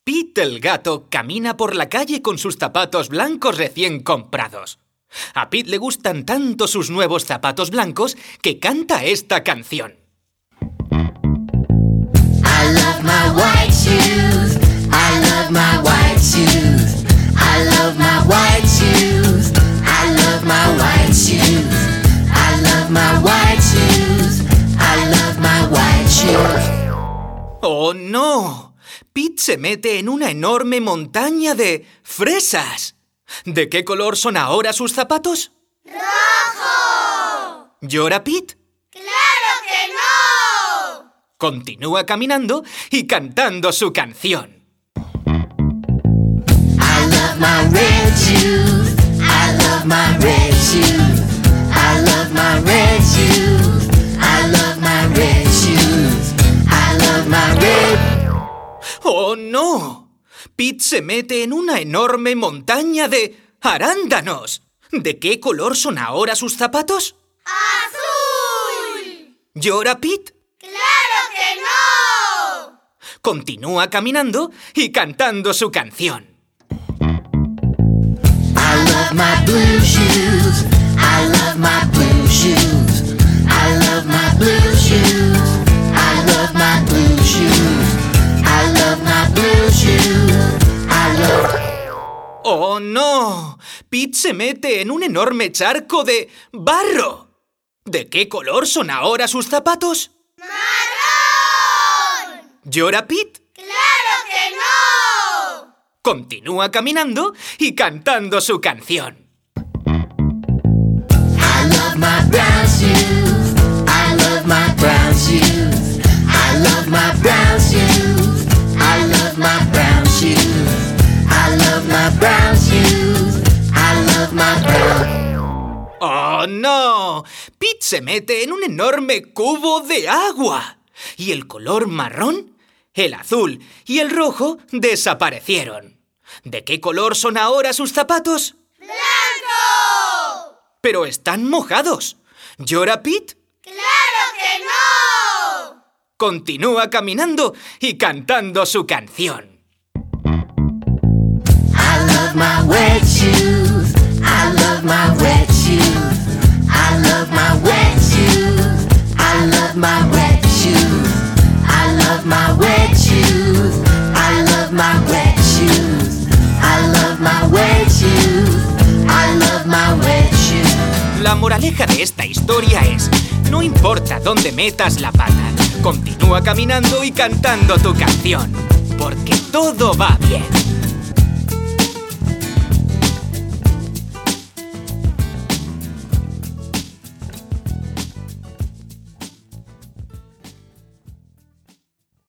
Pete el gato camina por la calle con sus zapatos blancos recién comprados. A Pete le gustan tanto sus nuevos zapatos blancos que canta esta canción. I love my white shoes. I love my white shoes. I love my white shoes. I love my white shoes. I love my white shoes. I love my white shoes. ¡Oh, no! Pete se mete en una enorme montaña de fresas. ¿De qué color son ahora sus zapatos? ¡Rojo! ¿Llora Pete? ¡Claro que no! Continúa caminando y cantando su canción. I love my red shoes. I love my red shoes. I love my red shoes. I love my red shoes. I love my red. ¡Oh, no! Pete se mete en una enorme montaña de arándanos. ¿De qué color son ahora sus zapatos? ¡Azul! ¿Llora Pete? ¡Claro que no! Continúa caminando y cantando su canción. I love my blue shoes. I love my blue shoes. I love my blue shoes. I love my blue shoes. I love my blue shoes. I love... ¡Oh, no! Pete se mete en un enorme charco de barro. ¿De qué color son ahora sus zapatos? ¡Marrón! ¿Llora Pete? ¡Claro que no! Continúa caminando y cantando su canción. I love my brown shoes. I love my brown shoes. I love my brown shoes. I love my brown shoes. I love my brown shoes. I love my brown. ¡Oh, no! Pete se mete en un enorme cubo de agua. Y el color marrón, el azul y el rojo desaparecieron. ¿De qué color son ahora sus zapatos? ¡Blanco! Pero están mojados. ¿Llora Pete? ¡Claro que no! Continúa caminando y cantando su canción. I love my wet shoes. I love my wet shoes. I love my wet shoes. I love my wet shoes. I love my wet shoes. I love my wet shoes. I love my wet shoes. I love my wet shoes. La moraleja de esta historia es: no importa dónde metas la pata, continúa caminando y cantando tu canción, porque todo va bien.